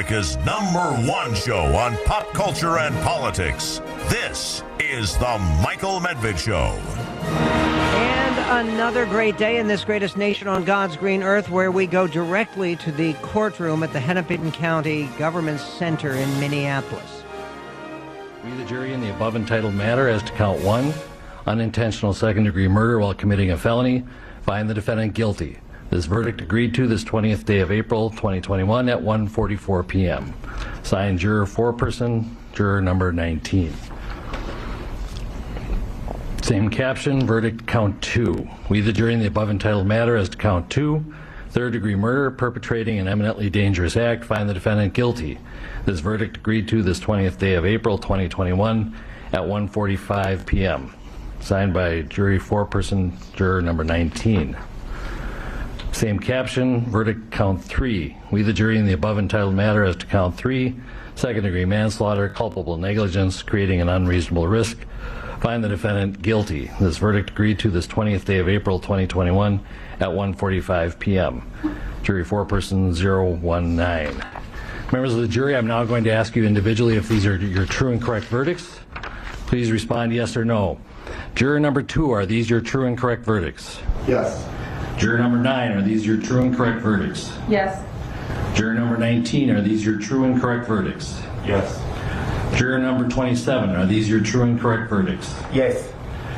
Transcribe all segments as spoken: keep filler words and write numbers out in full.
America's number one show on pop culture and politics. This is the Michael Medved Show. And another great day in this greatest nation on God's green earth, where we go directly to the courtroom at the Hennepin County Government Center in Minneapolis. We, the jury, in the above entitled matter as to count one, unintentional second-degree murder while committing a felony, find the defendant guilty. This verdict agreed to this twentieth day of April, twenty twenty-one at one forty-four p.m. Signed, juror foreperson, juror number nineteen. Same caption, verdict count two. We, the jury, in the above entitled matter as to count two, third-degree murder, perpetrating an eminently dangerous act, find the defendant guilty. This verdict agreed to this twentieth day of April, twenty twenty-one at one forty-five p.m. Signed by jury foreperson, juror number nineteen. Same caption, verdict count three. We, the jury, in the above entitled matter as to count three, second-degree manslaughter, culpable negligence, creating an unreasonable risk, find the defendant guilty. This verdict agreed to this twentieth day of April, twenty twenty-one at one forty-five p.m. Jury foreperson zero one nine. Members of the jury, I'm now going to ask you individually if these are your true and correct verdicts. Please respond yes or no. Juror number two, are these your true and correct verdicts? Yes. Juror number nine, are these your true and correct verdicts? Yes. Juror number nineteen, are these your true and correct verdicts? Yes. Juror number twenty-seven, are these your true and correct verdicts? Yes.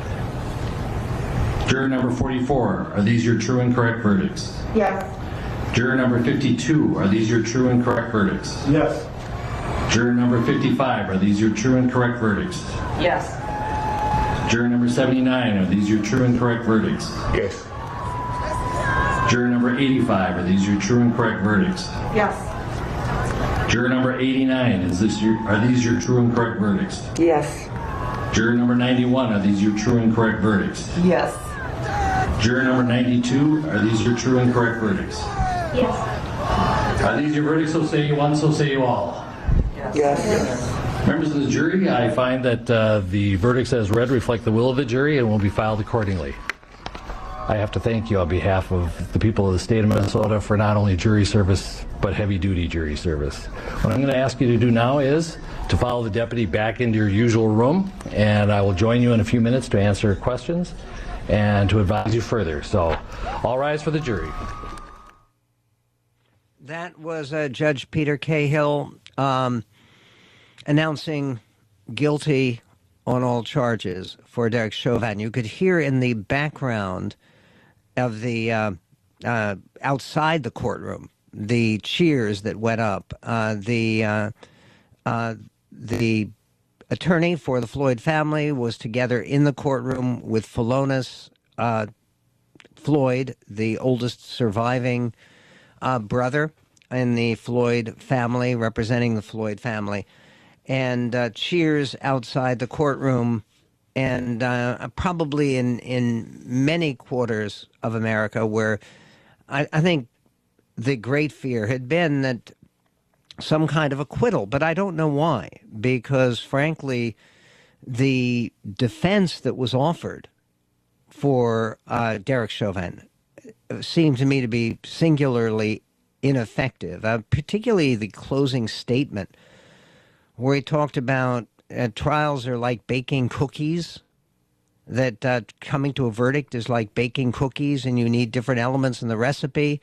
Juror number forty-four, are these your true and correct verdicts? Yes. Juror number fifty-two, are these your true and correct verdicts? Yes. Juror number fifty-five, are these your true and correct verdicts? Yes. Juror number seventy-nine, are these your true and correct verdicts? Yes. Juror number eighty-five, are these your true and correct verdicts? Yes. Juror number eighty-nine, is this your, are these your true and correct verdicts? Yes. Juror number ninety-one, are these your true and correct verdicts? Yes. Juror number ninety-two, are these your true and correct verdicts? Yes. Are these your verdicts, so say you one, so say you all? Yes. Yes. Members of the jury, I find that uh, the verdicts as read reflect the will of the jury and will be filed accordingly. I have to thank you on behalf of the people of the state of Minnesota for not only jury service, but heavy-duty jury service. What I'm going to ask you to do now is to follow the deputy back into your usual room, and I will join you in a few minutes to answer questions and to advise you further. So, all rise for the jury. That was uh, Judge Peter Cahill um, announcing guilty on all charges for Derek Chauvin. You could hear in the background of the uh, uh, outside the courtroom the cheers that went up. Uh, the uh, uh, the attorney for the Floyd family was together in the courtroom with Philonise uh, Floyd, the oldest surviving uh, brother in the Floyd family, representing the Floyd family, and uh, cheers outside the courtroom. And uh, probably in, in many quarters of America where I, I think the great fear had been that some kind of acquittal, but I don't know why, because frankly, the defense that was offered for uh, Derek Chauvin seemed to me to be singularly ineffective, uh, particularly the closing statement where he talked about Uh, trials are like baking cookies, that uh, coming to a verdict is like baking cookies and you need different elements in the recipe.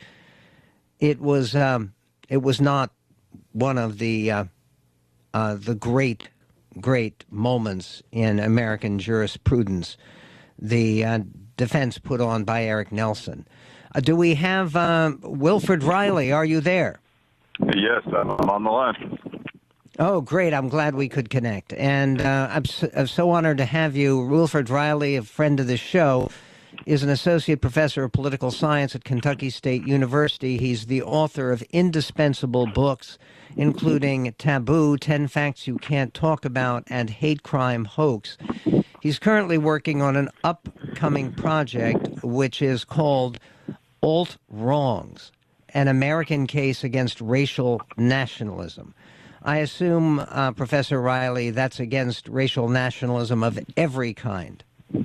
It was um, it was not one of the uh, uh, the great, great moments in American jurisprudence, the uh, defense put on by Eric Nelson. Uh, do we have uh, Wilfred Riley? Are you there? Yes, I'm on the line. Oh, great. I'm glad we could connect. And uh, I'm, so, I'm so honored to have you. Wilfred Riley, a friend of the show, is an associate professor of political science at Kentucky State University. He's the author of indispensable books, including Taboo, ten Facts You Can't Talk About, and Hate Crime Hoax. He's currently working on an upcoming project which is called Alt Wrongs, an American Case Against Racial Nationalism. I assume, uh, Professor Riley, that's against racial nationalism of every kind.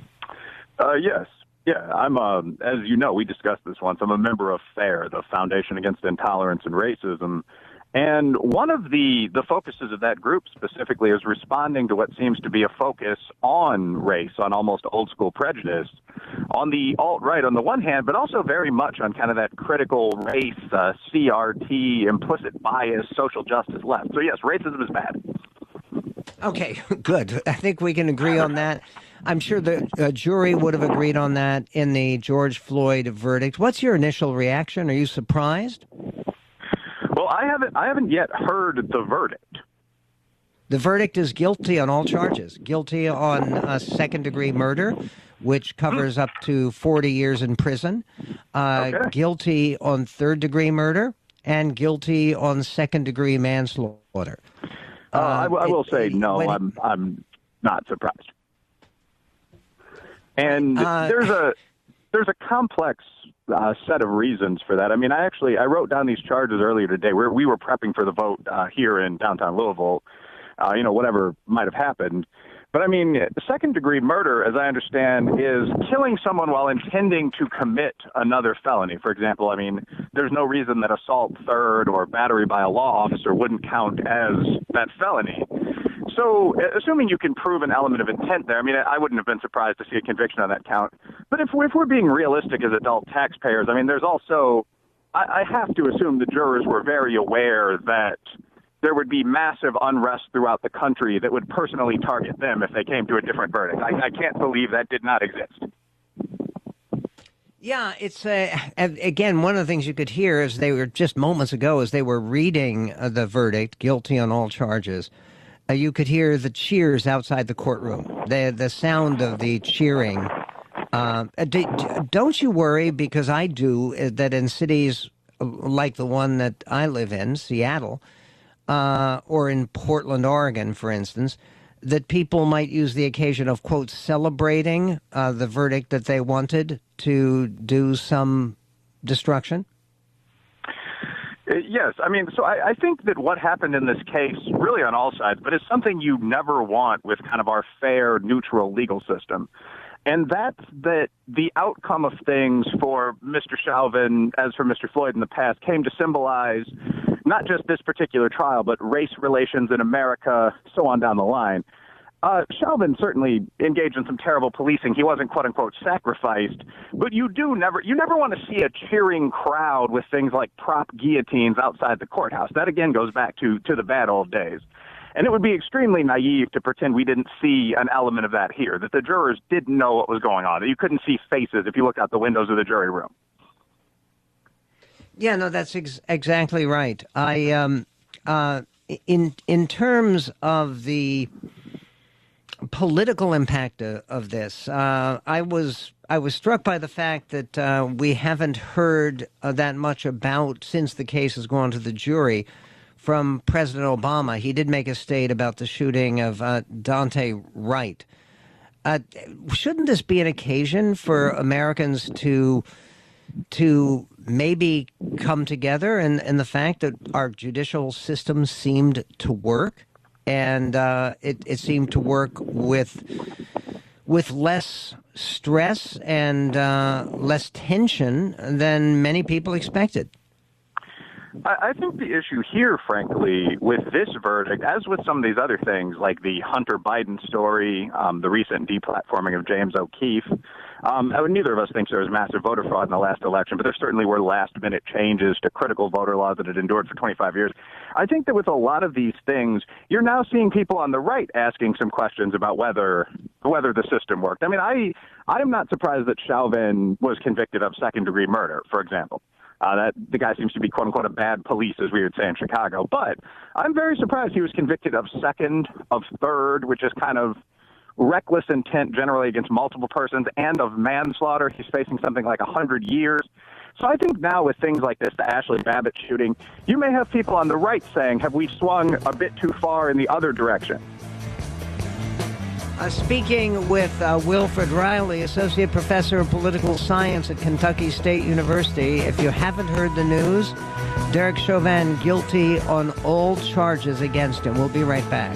Uh, yes. Yeah, I'm, um, as you know, we discussed this once. I'm a member of FAIR, the Foundation Against Intolerance and Racism. And one of the, the focuses of that group specifically is responding to what seems to be a focus on race, on almost old school prejudice, on the alt-right on the one hand, but also very much on kind of that critical race, uh, C R T, implicit bias, social justice left. So yes, racism is bad. Okay, good. I think we can agree on that. I'm sure the uh, jury would have agreed on that in the George Floyd verdict. What's your initial reaction? Are you surprised? Well, I haven't I haven't yet heard the verdict. The verdict is guilty on all charges. Guilty on uh, second-degree murder, which covers up to forty years in prison. Uh, Okay. Guilty on third-degree murder, and guilty on second-degree manslaughter. Uh, I, w- I will it- say no. when- I'm I'm not surprised. And Uh, there's a there's a complex uh, set of reasons for that. I mean, I actually I wrote down these charges earlier today. Where we were prepping for the vote uh, here in downtown Louisville. Uh, you know, whatever might have happened. But I mean, second degree murder, as I understand, is killing someone while intending to commit another felony. For example, I mean, there's no reason that assault third or battery by a law officer wouldn't count as that felony. So, assuming you can prove an element of intent there, I mean, I wouldn't have been surprised to see a conviction on that count. But if, if we're being realistic as adult taxpayers, I mean, there's also, I, I have to assume the jurors were very aware that there would be massive unrest throughout the country that would personally target them if they came to a different verdict. I, I can't believe that did not exist. Yeah, it's uh, again, one of the things you could hear as they were just moments ago as they were reading uh, the verdict, guilty on all charges. Uh, you could hear the cheers outside the courtroom, the the sound of the cheering. Uh, d- d- don't you worry, because I do, uh, that in cities like the one that I live in, Seattle, uh, or in Portland, Oregon, for instance, that people might use the occasion of, quote, celebrating uh, the verdict that they wanted to do some destruction? Uh, Yes, I mean, so I, I think that what happened in this case, really on all sides, but it's something you never want with kind of our fair, neutral legal system. And that's that the outcome of things for Mister Chauvin, as for Mister Floyd in the past, came to symbolize not just this particular trial, but race relations in America, so on down the line. Uh, Chauvin certainly engaged in some terrible policing. He wasn't, quote unquote, sacrificed, but you do never, you never want to see a cheering crowd with things like prop guillotines outside the courthouse. That again goes back to, to the bad old days. And it would be extremely naive to pretend we didn't see an element of that here, that the jurors didn't know what was going on, that you couldn't see faces if you looked out the windows of the jury room. Yeah, no, that's ex- exactly right. I, um, uh, in in terms of the political impact of, of this, uh, I was I was struck by the fact that uh, we haven't heard uh, that much about, since the case has gone to the jury, from President Obama. He did make a state about the shooting of uh, Dante Wright. Uh, shouldn't this be an occasion for Americans to to maybe come together in, in the fact that our judicial system seemed to work, and uh, it, it seemed to work with with less stress and uh, less tension than many people expected? I I think the issue here, frankly, with this verdict, as with some of these other things, like the Hunter Biden story, um, the recent deplatforming of James O'Keefe, um, I mean, neither of us thinks there was massive voter fraud in the last election, but there certainly were last-minute changes to critical voter laws that had endured for twenty-five years. I think that with a lot of these things, you're now seeing people on the right asking some questions about whether whether the system worked. I mean, I I'm not surprised that Chauvin was convicted of second-degree murder, for example. Uh, that the guy seems to be, quote unquote, a bad police, as we would say in Chicago. But I'm very surprised he was convicted of second, of third, which is kind of reckless intent generally against multiple persons, and of manslaughter. He's facing something like one hundred years. So I think now with things like this, the Ashley Babbitt shooting, you may have people on the right saying, have we swung a bit too far in the other direction? Uh, speaking with uh, Wilfred Riley, Associate Professor of Political Science at Kentucky State University. If you haven't heard the news, Derek Chauvin guilty on all charges against him. We'll be right back.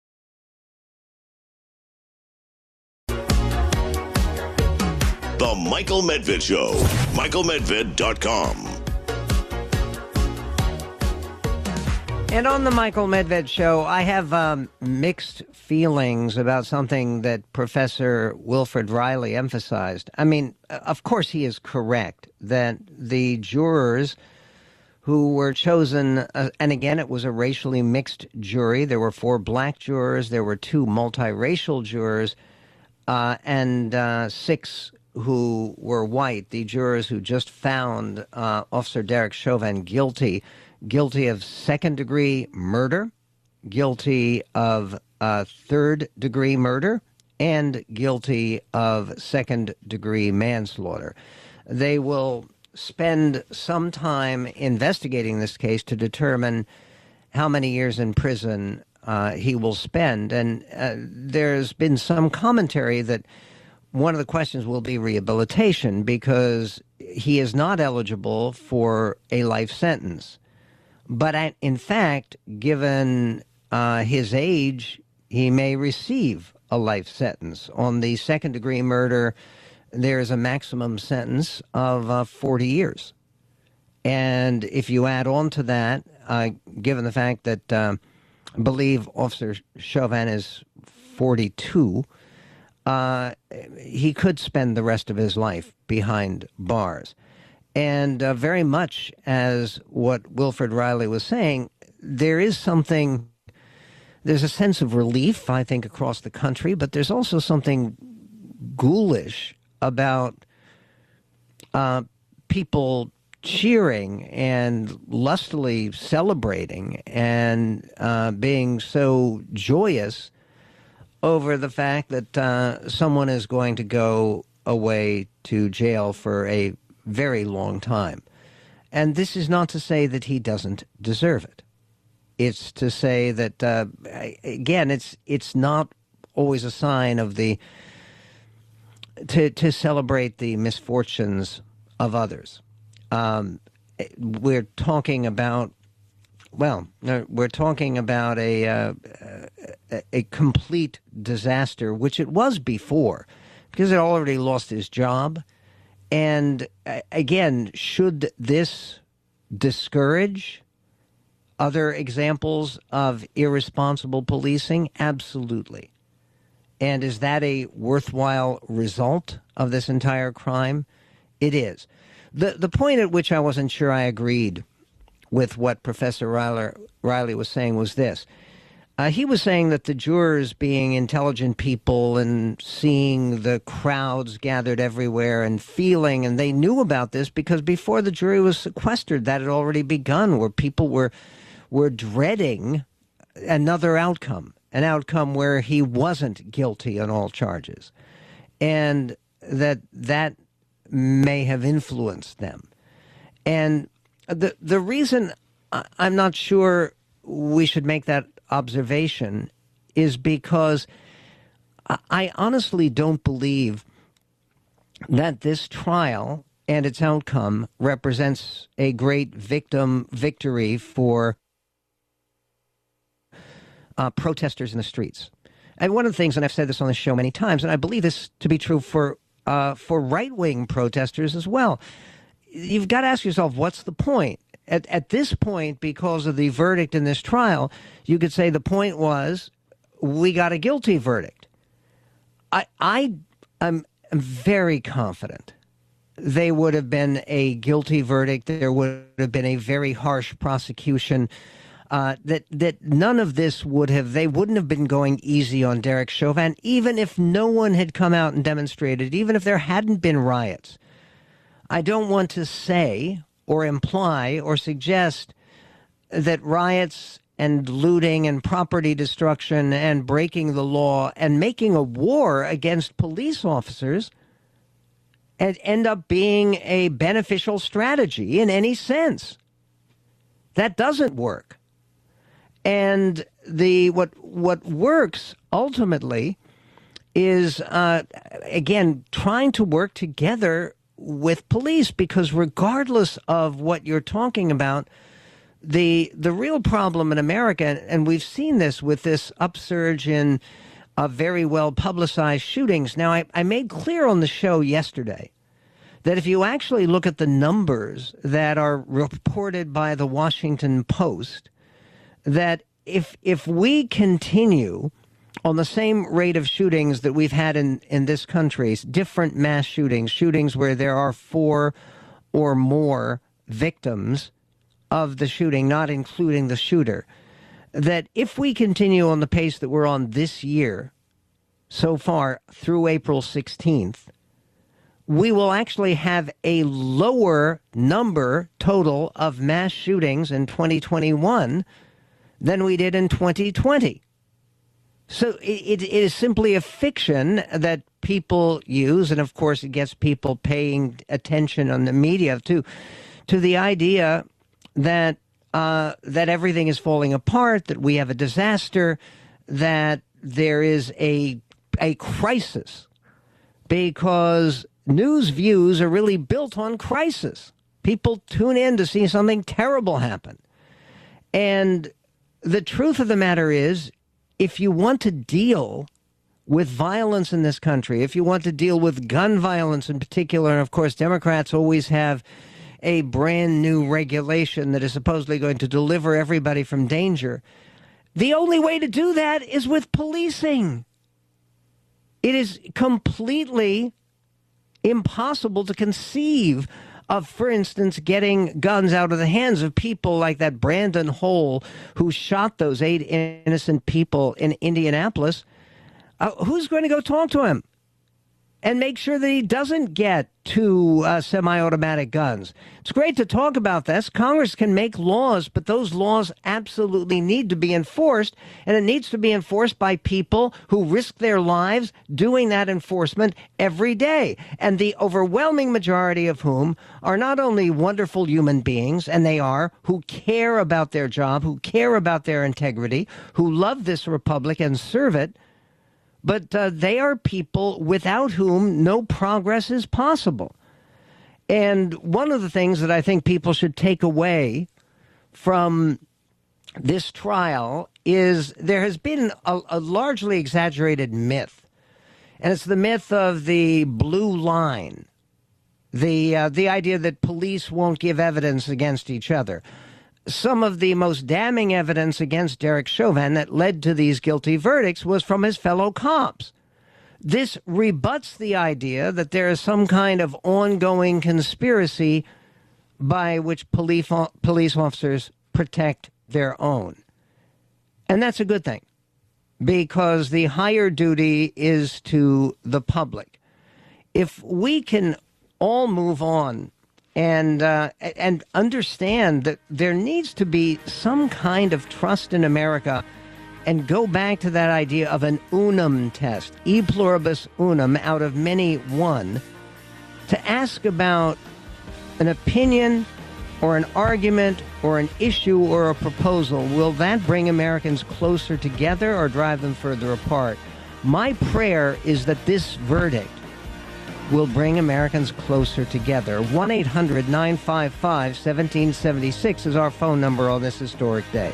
The Michael Medved Show. Michael Medved dot com. And on the Michael Medved Show, I have um, mixed feelings about something that Professor Wilfred Reilly emphasized. I mean, of course he is correct that the jurors who were chosen, uh, and again, it was a racially mixed jury. There were four black jurors, there were two multiracial jurors, uh, and uh, six who were white, the jurors who just found uh, Officer Derek Chauvin guilty guilty of second-degree murder, guilty of uh, third-degree murder, and guilty of second-degree manslaughter. They will spend some time investigating this case to determine how many years in prison uh, he will spend. And uh, there's been some commentary that one of the questions will be rehabilitation because he is not eligible for a life sentence. But in fact, given uh, his age, he may receive a life sentence. On the second-degree murder, there is a maximum sentence of uh, forty years. And if you add on to that, uh, given the fact that uh, I believe Officer Chauvin is forty-two, uh, he could spend the rest of his life behind bars. And uh, very much as what Wilfred Reilly was saying, there is something, there's a sense of relief, I think, across the country, but there's also something ghoulish about uh, people cheering and lustily celebrating and uh, being so joyous over the fact that uh, someone is going to go away to jail for a very long time. And this is not to say that he doesn't deserve it. It's to say that, uh, again, it's it's not always a sign of the, to, to celebrate the misfortunes of others. Um, we're talking about, well, we're talking about a, uh, a, a complete disaster, which it was before, because it already lost his job. And again, should this discourage other examples of irresponsible policing? Absolutely. And is that a worthwhile result of this entire crime? It is. The the point at which I wasn't sure I agreed with what Professor Reilly, Reilly was saying was this. Uh, he was saying that the jurors, being intelligent people and seeing the crowds gathered everywhere and feeling, and they knew about this because before the jury was sequestered, that had already begun, where people were were dreading another outcome, an outcome where he wasn't guilty on all charges, and that that may have influenced them. And the the reason I'm not sure we should make that observation is because I honestly don't believe that this trial and its outcome represents a great victim victory for uh, protesters in the streets. And one of the things, and I've said this on the show many times, and I believe this to be true for uh, for right-wing protesters as well, you've got to ask yourself, what's the point? At, at this point, because of the verdict in this trial, you could say the point was we got a guilty verdict. I, I am very confident they would have been a guilty verdict. There would have been a very harsh prosecution. Uh, that that none of this would have, they wouldn't have been going easy on Derek Chauvin, even if no one had come out and demonstrated, even if there hadn't been riots. I don't want to say or imply or suggest that riots and looting and property destruction and breaking the law and making a war against police officers and end up being a beneficial strategy in any sense. That doesn't work. And the what what works ultimately is, uh, again, trying to work together with police, because regardless of what you're talking about, the the real problem in America, and we've seen this with this upsurge in uh, very well publicized shootings. Now, I, I made clear on the show yesterday that if you actually look at the numbers that are reported by the Washington Post, that if if we continue on the same rate of shootings that we've had in, in this country, different mass shootings, shootings where there are four or more victims of the shooting, not including the shooter, that if we continue on the pace that we're on this year, so far through April sixteenth, we will actually have a lower number total of mass shootings in twenty twenty-one than we did in twenty twenty. So it, it is simply a fiction that people use, and of course it gets people paying attention on the media to, to the idea that uh, that everything is falling apart, that we have a disaster, that there is a a crisis, because news views are really built on crisis. People tune in to see something terrible happen. And the truth of the matter is, if you want to deal with violence in this country, if you want to deal with gun violence in particular, and of course Democrats always have a brand new regulation that is supposedly going to deliver everybody from danger, the only way to do that is with policing. It is completely impossible to conceive of, for instance, getting guns out of the hands of people like that Brandon Hole who shot those eight innocent people in Indianapolis. Uh, who's going to go talk to him and make sure that he doesn't get two uh, semi-automatic guns? It's great to talk about this. Congress can make laws, but those laws absolutely need to be enforced, and it needs to be enforced by people who risk their lives doing that enforcement every day, and the overwhelming majority of whom are not only wonderful human beings, and they are, who care about their job, who care about their integrity, who love this republic and serve it, but uh, they are people without whom no progress is possible. And one of the things that I think people should take away from this trial is there has been a, a largely exaggerated myth, and it's the myth of the blue line, the uh, the idea that police won't give evidence against each other. Some of the most damning evidence against Derek Chauvin that led to these guilty verdicts was from his fellow cops. This rebuts the idea that there is some kind of ongoing conspiracy by which police police officers protect their own. And that's a good thing, because the higher duty is to the public. If we can all move on and uh, and understand that there needs to be some kind of trust in America, and go back to that idea of an unum test, e pluribus unum, out of many one, to ask about an opinion or an argument or an issue or a proposal. Will that bring Americans closer together or drive them further apart? My prayer is that this verdict will bring Americans closer together. one eight hundred nine five five one seven seven six is our phone number on this historic day.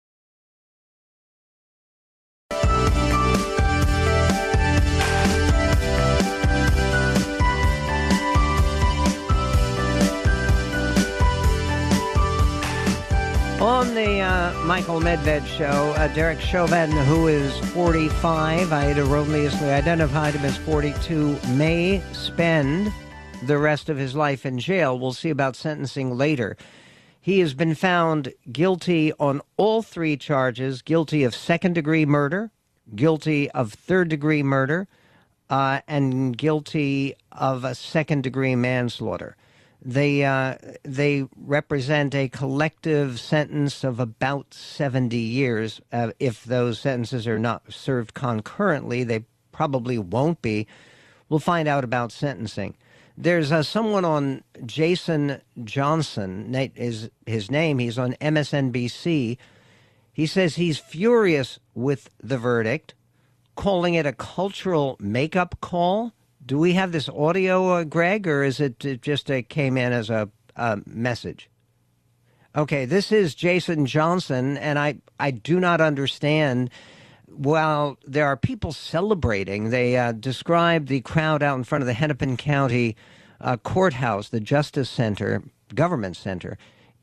On the uh, Michael Medved show, uh, Derek Chauvin, who is forty-five, I had erroneously identified him as forty-two, may spend the rest of his life in jail. We'll see about sentencing later. He has been found guilty on all three charges, guilty of second-degree murder, guilty of third-degree murder, uh, and guilty of a second-degree manslaughter. They uh, they represent a collective sentence of about seventy years. Uh, if those sentences are not served concurrently, they probably won't be. We'll find out about sentencing. There's uh, someone on, Jason Johnson, is his name. He's on M S N B C. He says he's furious with the verdict, calling it a cultural makeup call. Do we have this audio, uh, Greg, or is it, it just uh, came in as a, a message? Okay, this is Jason Johnson, and I, I do not understand. While there are people celebrating, they uh, describe the crowd out in front of the Hennepin County uh, Courthouse, the Justice Center, Government Center,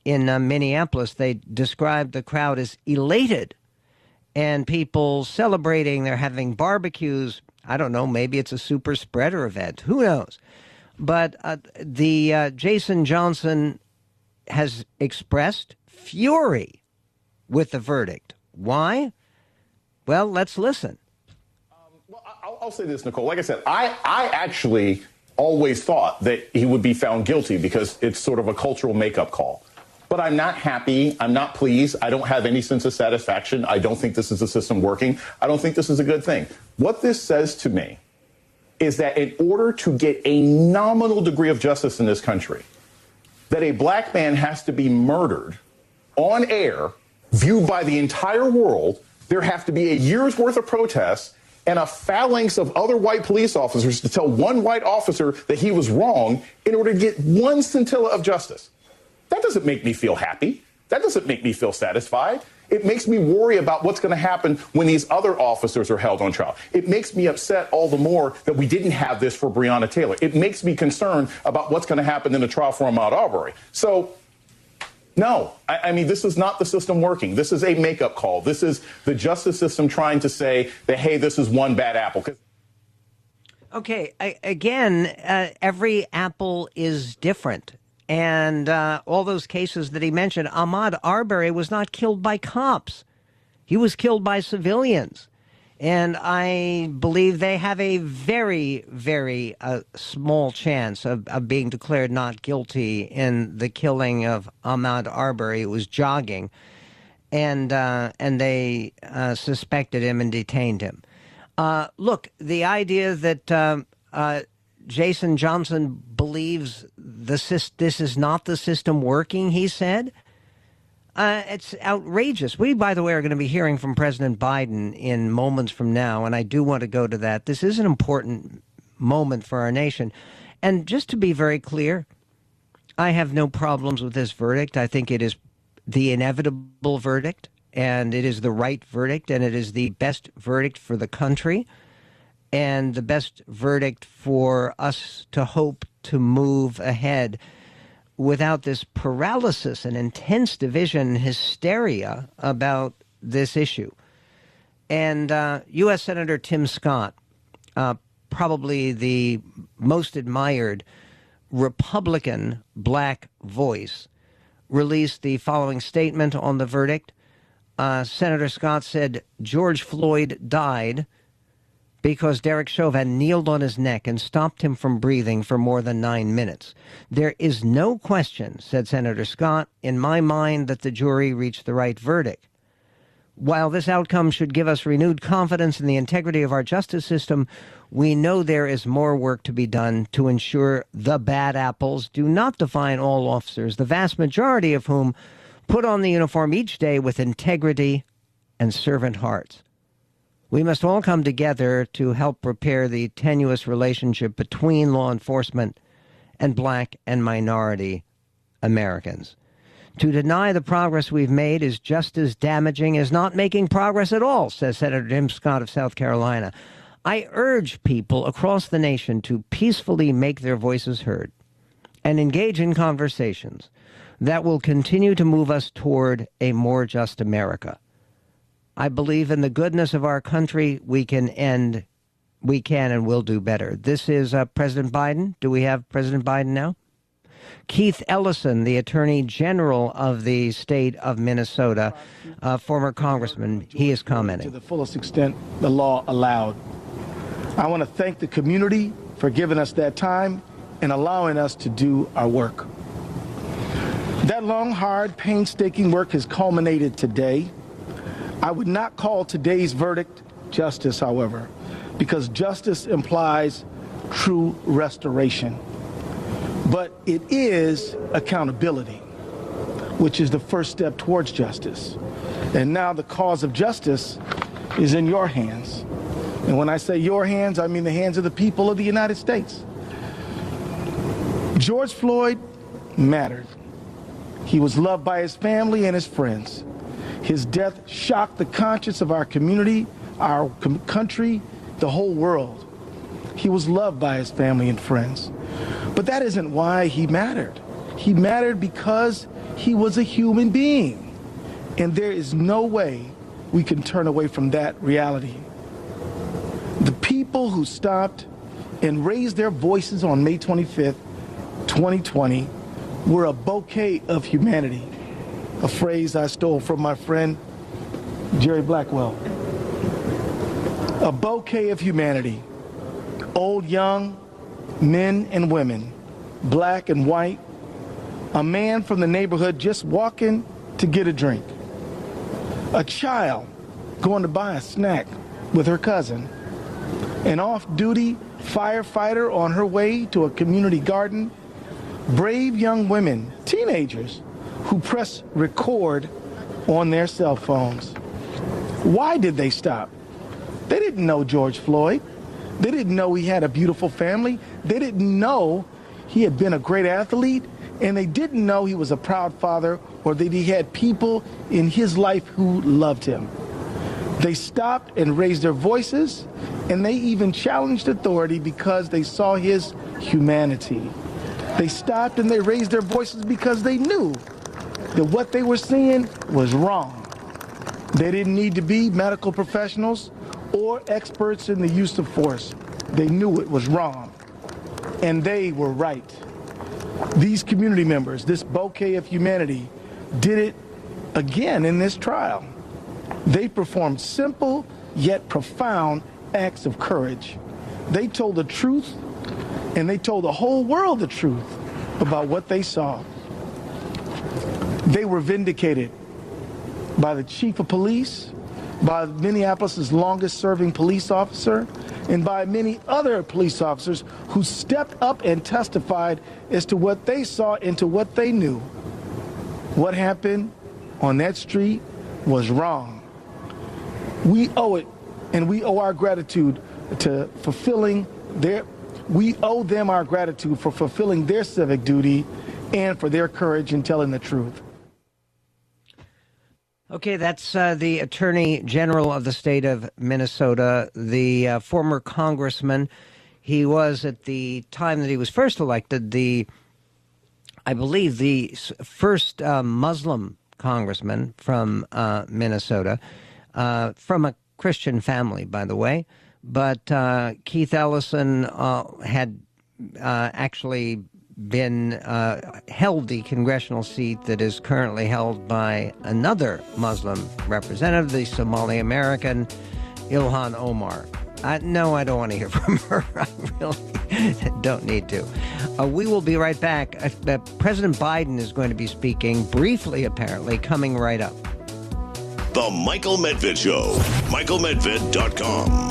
in uh, Minneapolis, they described the crowd as elated and people celebrating. They're having barbecues. I don't know, maybe it's a super spreader event. Who knows? But uh, the uh, Jason Johnson has expressed fury with the verdict. Why? Well, let's listen. Um, well, I'll, I'll say this, Nicole. Like I said, I, I actually always thought that he would be found guilty because it's sort of a cultural makeup call. But I'm not happy. I'm not pleased. I don't have any sense of satisfaction. I don't think this is a system working. I don't think this is a good thing. What this says to me is that in order to get a nominal degree of justice in this country, that a black man has to be murdered on air, viewed by the entire world. There have to be a year's worth of protests and a phalanx of other white police officers to tell one white officer that he was wrong in order to get one scintilla of justice. That doesn't make me feel happy. That doesn't make me feel satisfied. It makes me worry about what's going to happen when these other officers are held on trial. It makes me upset all the more that we didn't have this for Breonna Taylor. It makes me concerned about what's going to happen in the trial for Ahmaud Arbery. So, no, I, I mean, this is not the system working. This is a makeup call. This is the justice system trying to say that, hey, this is one bad apple. Okay, I, again, uh, every apple is different. And uh, all those cases that he mentioned, Ahmaud Arbery was not killed by cops. He was killed by civilians. And I believe they have a very, very uh, small chance of, of being declared not guilty in the killing of Ahmaud Arbery, who was jogging. And, uh, and they uh, suspected him and detained him. Uh, look, the idea that uh, uh, Jason Johnson believes the, this is not the system working, he said, uh, it's outrageous. We, by the way, are going to be hearing from President Biden in moments from now, and I do want to go to that. This is an important moment for our nation. And just to be very clear, I have no problems with this verdict. I think it is the inevitable verdict, and it is the right verdict, and it is the best verdict for the country, and the best verdict for us to hope to move ahead without this paralysis and intense division and hysteria about this issue. And uh, U S Senator Tim Scott, uh, probably the most admired Republican black voice, released the following statement on the verdict. Uh, Senator Scott said, George Floyd died because Derek Chauvin kneeled on his neck and stopped him from breathing for more than nine minutes. There is no question, said Senator Scott, in my mind that the jury reached the right verdict. While this outcome should give us renewed confidence in the integrity of our justice system, we know there is more work to be done to ensure the bad apples do not define all officers, the vast majority of whom put on the uniform each day with integrity and servant hearts. We must all come together to help repair the tenuous relationship between law enforcement and black and minority Americans. To deny the progress we've made is just as damaging as not making progress at all, says Senator Tim Scott of South Carolina. I urge people across the nation to peacefully make their voices heard and engage in conversations that will continue to move us toward a more just America. I believe in the goodness of our country. We can end, we can and will do better. This is uh, President Biden. Do we have President Biden now? Keith Ellison, the Attorney General of the state of Minnesota, uh, former congressman, he is commenting. To the fullest extent the law allowed. I want to thank the community for giving us that time and allowing us to do our work. That long, hard, painstaking work has culminated today. I would not call today's verdict justice, however, because justice implies true restoration. But it is accountability, which is the first step towards justice. And now the cause of justice is in your hands. And when I say your hands, I mean the hands of the people of the United States. George Floyd mattered. He was loved by his family and his friends. His death shocked the conscience of our community, our com- country, the whole world. He was loved by his family and friends. But that isn't why he mattered. He mattered because He was a human being. And there is no way we can turn away from that reality. The people who stopped and raised their voices on May twenty-fifth, twenty twenty, were a bouquet of humanity, a phrase I stole from my friend Jerry Blackwell. A bouquet of humanity, old, young, men and women, black and white, a man from the neighborhood just walking to get a drink, a child going to buy a snack with her cousin, an off-duty firefighter on her way to a community garden, brave young women, teenagers, who press record on their cell phones. Why did they stop? They didn't know George Floyd. They didn't know he had a beautiful family. They didn't know he had been a great athlete. And they didn't know he was a proud father or that he had people in his life who loved him. They stopped and raised their voices, and they even challenged authority because they saw his humanity. They stopped and they raised their voices because they knew that what they were seeing was wrong. They didn't need to be medical professionals or experts in the use of force. They knew it was wrong, and they were right. These community members, this bouquet of humanity, did it again in this trial. They performed simple yet profound acts of courage. They told the truth, and they told the whole world the truth about what they saw. They were vindicated by the chief of police, by Minneapolis' longest-serving police officer, and by many other police officers who stepped up and testified as to what they saw and to what they knew. What happened on that street was wrong. We owe it, and we owe our gratitude to fulfilling their, we owe them our gratitude for fulfilling their civic duty and for their courage in telling the truth. Okay, that's uh, the Attorney General of the state of Minnesota, the uh, former congressman. He was, at the time that he was first elected, the, I believe, the first uh, Muslim congressman from uh, Minnesota, uh, from a Christian family, by the way. But uh, Keith Ellison uh, had uh, actually been uh, held the congressional seat that is currently held by another Muslim representative, the Somali American Ilhan Omar. Uh, no, I don't want to hear from her. I really don't need to. Uh, we will be right back. Uh, President Biden is going to be speaking briefly, apparently, coming right up. The Michael Medved Show. Michael Medved dot com.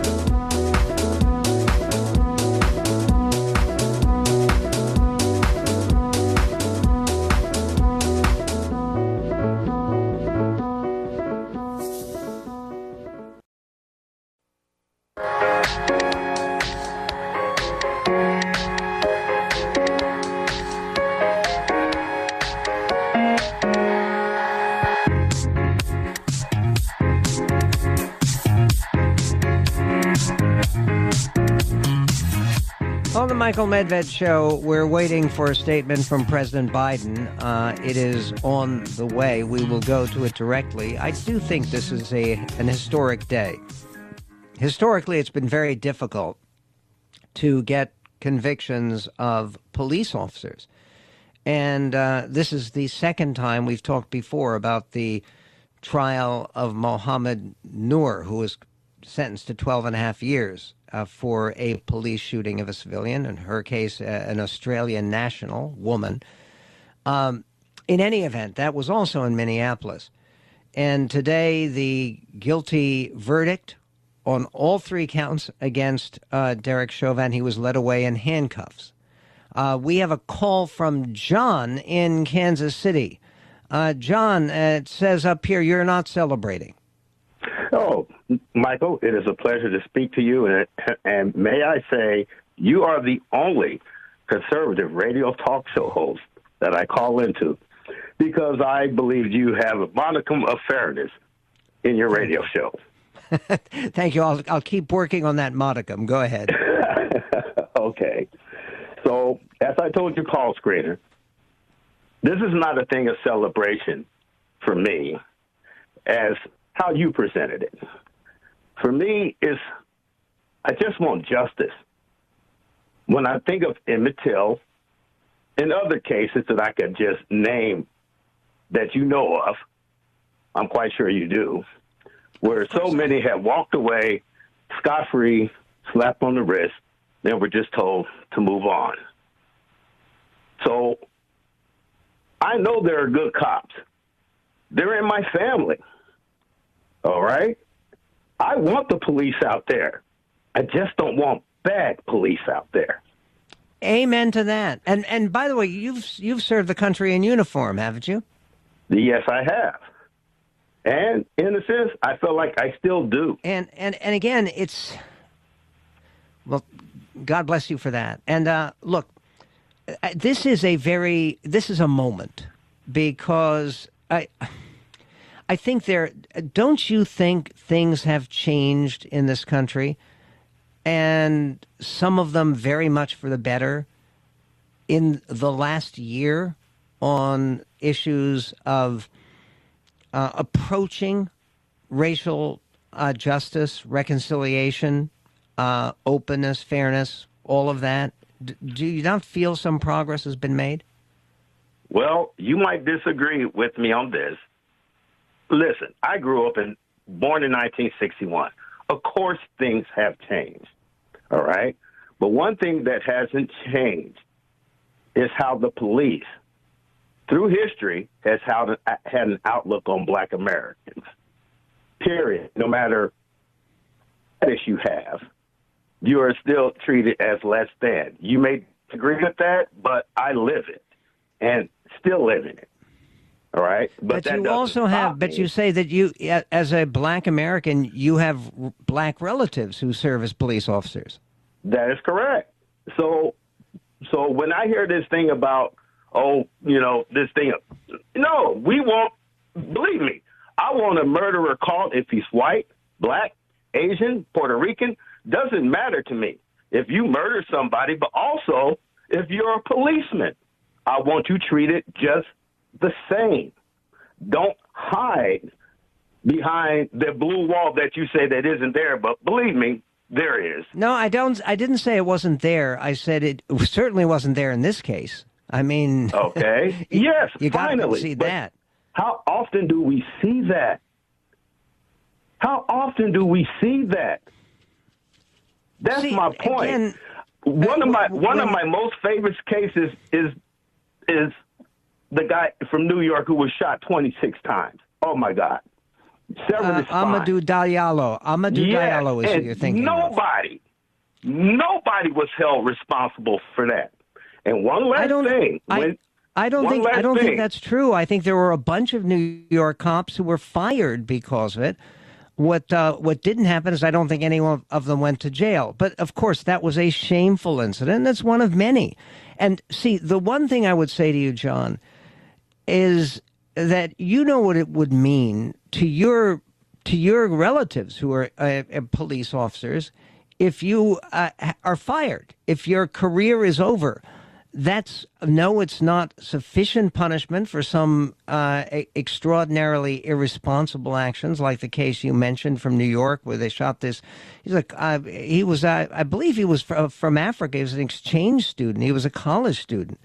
On the Michael Medved Show, we're waiting for a statement from President Biden. Uh, it is on the way. We will go to it directly. I do think this is a an historic day. Historically, it's been very difficult to get convictions of police officers. And uh, this is the second time we've talked before about the trial of Mohammed Noor, who was sentenced to twelve and a half years uh, for a police shooting of a civilian, in her case, uh, an Australian national woman. Um, in any event, that was also in Minneapolis. And today, the guilty verdict on all three counts against uh, Derek Chauvin. He was led away in handcuffs. Uh, we have a call from John in Kansas City. Uh, John, uh, it says up here you're not celebrating. Oh, Michael, it is a pleasure to speak to you. And, and may I say, you are the only conservative radio talk show host that I call into, because I believe you have a modicum of fairness in your radio show. Thank you. I'll, I'll keep working on that modicum. Go ahead. Okay. So, as I told your call screener, this is not a thing of celebration for me as how you presented it. For me, is I just want justice. When I think of Emmett Till and other cases that I could just name that you know of, I'm quite sure you do, where so many have walked away scot-free, slap on the wrist, and were just told to move on. So I know there are good cops. They're in my family. All right? I want the police out there. I just don't want bad police out there. Amen to that. And and by the way, you've you've served the country in uniform, haven't you? Yes, I have. And in a sense, I feel like I still do. And and and again, it's well, God bless you for that. And uh, look, this is a very this is a moment because I I think there. Don't you think things have changed in this country, and some of them very much for the better in the last year on issues of uh, approaching racial uh, justice, reconciliation, uh, openness, fairness, all of that? D- do you not feel some progress has been made? Well, you might disagree with me on this. Listen, I grew up in, born in nineteen sixty-one. Of course, things have changed, all right? But one thing that hasn't changed is how the police, through history, has how had an outlook on black Americans, period. No matter what issue you have, you are still treated as less than. You may agree with that, but I live it and still live in it. All right. But, but you also have, but you say that you, as a black American, you have black relatives who serve as police officers. That is correct. So, so when I hear this thing about, oh, you know, this thing, no, we won't, believe me, I want a murderer caught if he's white, black, Asian, Puerto Rican, doesn't matter to me. If you murder somebody, but also if you're a policeman, I want you treated just the same. Don't hide behind the blue wall that you say that isn't there, but believe me, there is. No, I don't. I didn't say it wasn't there. I said it certainly wasn't there in this case. I mean, okay, yes, you got to finally see that. How often do we see that? How often do we see that? That's see, my point. Again, one of my when, one of my most favorite cases is is the guy from New York who was shot twenty-six times. Oh my God. Uh, Amadou Diallo. Amadou yes, Diallo is who you're thinking nobody, of. nobody was held responsible for that. And one last I don't, thing. I, when, I don't think I don't thing. think that's true. I think there were a bunch of New York cops who were fired because of it. What uh, what didn't happen is I don't think any one of them went to jail. But of course, that was a shameful incident. That's one of many. And see, the one thing I would say to you, John, is that you know what it would mean to your to your relatives who are uh, police officers if you uh, are fired, if your career is over. That's no, it's not sufficient punishment for some uh, extraordinarily irresponsible actions, like the case you mentioned from New York, where they shot this. He's like uh, he was, uh, I believe, he was from, from Africa. He was an exchange student. He was a college student,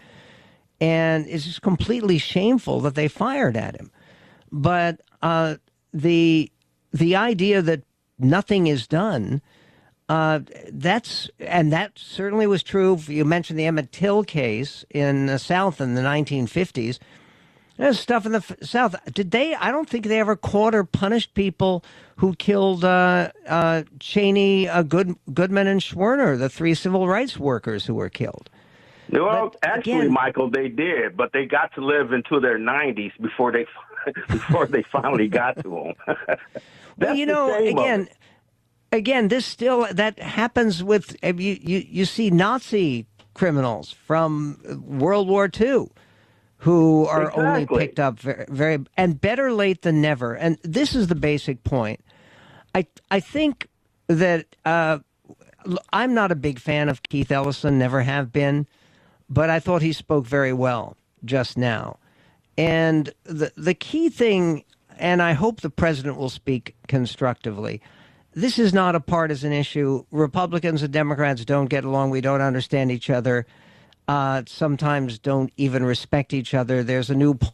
and it's just completely shameful that they fired at him. But uh, the the idea that nothing is done. Uh, that's and that certainly was true. You mentioned the Emmett Till case in the South in the nineteen fifties. There's stuff in the f- South. Did they? I don't think they ever caught or punished people who killed uh, uh, Cheney, uh, Good, Goodman, and Schwerner, the three civil rights workers who were killed. Well, but actually, again, Michael, they did, but they got to live into their nineties before they before they finally got to them. Well, you know, again. Again, this still, that happens with, you, you, you see Nazi criminals from World War Two who are exactly. only picked up very, very, and better late than never. And this is the basic point. I, I think that uh, I'm not a big fan of Keith Ellison, never have been, but I thought he spoke very well just now. And the the key thing, and I hope the president will speak constructively, this is not a partisan issue. Republicans and Democrats don't get along. We don't understand each other. Uh, sometimes don't even respect each other. There's a new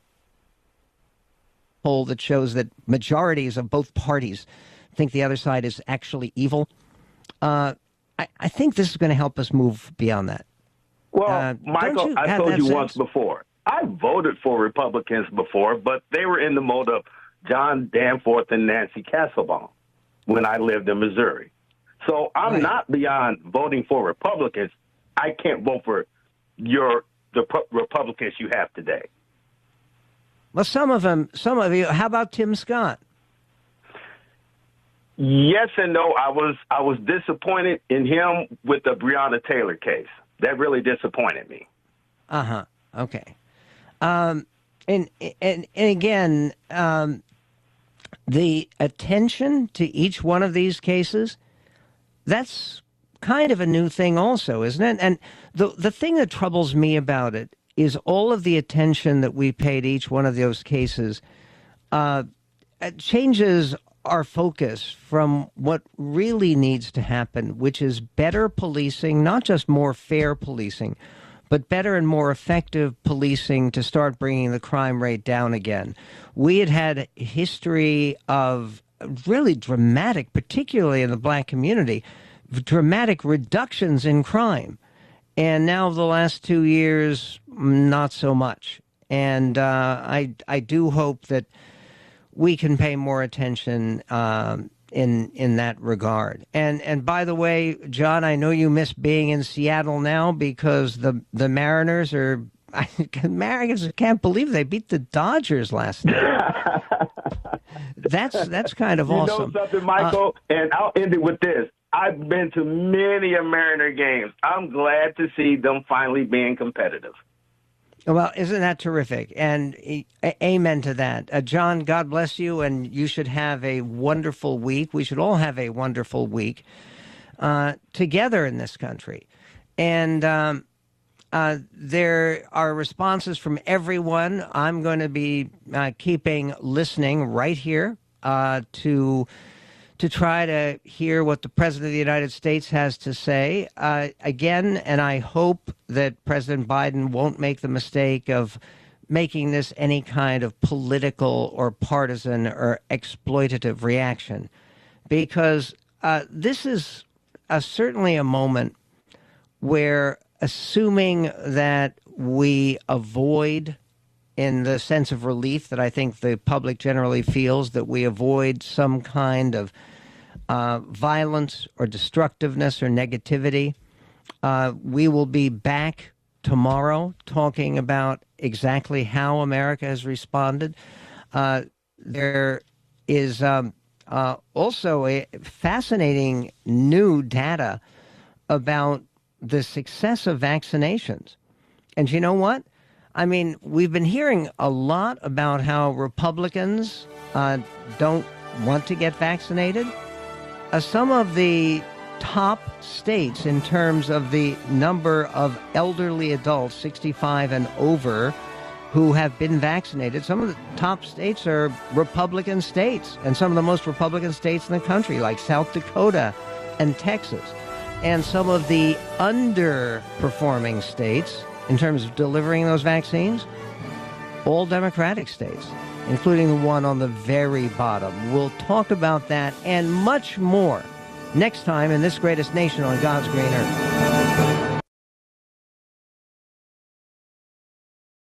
poll that shows that majorities of both parties think the other side is actually evil. Uh, I, I think this is going to help us move beyond that. Well, uh, Michael, I told you sense? once before, I voted for Republicans before, but they were in the mode of John Danforth and Nancy Castlebaum when I lived in Missouri. So I'm right. not beyond voting for Republicans. I can't vote for your the Republicans you have today. Well, some of them, some of you. How about Tim Scott? Yes and no. I was I was disappointed in him with the Breonna Taylor case. That really disappointed me. Uh huh. Okay. Um, and and and again, um, the attention to each one of these cases, that's kind of a new thing also, isn't it? And the the thing that troubles me about it is all of the attention that we paid each one of those cases uh, changes our focus from what really needs to happen, which is better policing, not just more fair policing, but better and more effective policing to start bringing the crime rate down again. We had had a history of really dramatic, particularly in the black community, dramatic reductions in crime. And now the last two years, not so much. And uh, I, I do hope that we can pay more attention um, in in that regard. And and by the way, John, I know you miss being in Seattle now because the the Mariners are. I, Mariners can't believe they beat the Dodgers last night. that's that's kind of you awesome. You know something, Michael, uh, and I'll end it with this. I've been to many a Mariner games. I'm glad to see them finally being competitive. Well, isn't that terrific? And uh, amen to that. Uh, John, God bless you, and you should have a wonderful week. We should all have a wonderful week uh, together in this country. And um, uh, there are responses from everyone. I'm going to be uh, keeping listening right here uh, to to try to hear what the President of the United States has to say. Uh, again, and I hope that President Biden won't make the mistake of making this any kind of political or partisan or exploitative reaction, because uh, this is uh, certainly a moment where, assuming that we avoid, in the sense of relief that I think the public generally feels, that we avoid some kind of uh, violence or destructiveness or negativity. Uh, we will be back tomorrow talking about exactly how America has responded. Uh, there is um, uh, also a fascinating new data about the success of vaccinations. And you know what? I mean, we've been hearing a lot about how Republicans uh, don't want to get vaccinated. Uh, some of the top states in terms of the number of elderly adults, sixty-five and over, who have been vaccinated, some of the top states are Republican states, and some of the most Republican states in the country, like South Dakota and Texas. And some of the underperforming states, in terms of delivering those vaccines, all Democratic states, including the one on the very bottom. We'll talk about that and much more next time in This Greatest Nation on God's Green Earth.